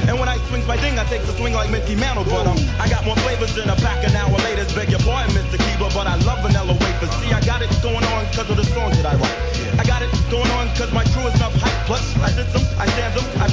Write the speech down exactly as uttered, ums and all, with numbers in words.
And when I swing my ding, I take the swing like Mickey Mantle. But um, I got more flavors than a pack of now or later. Beg your pardon, Mister Keeper, but I love vanilla wafers. See, I got it going on because of the songs that I write. I got it going on because my crew is enough hype. Plus, I did some, I stand them, I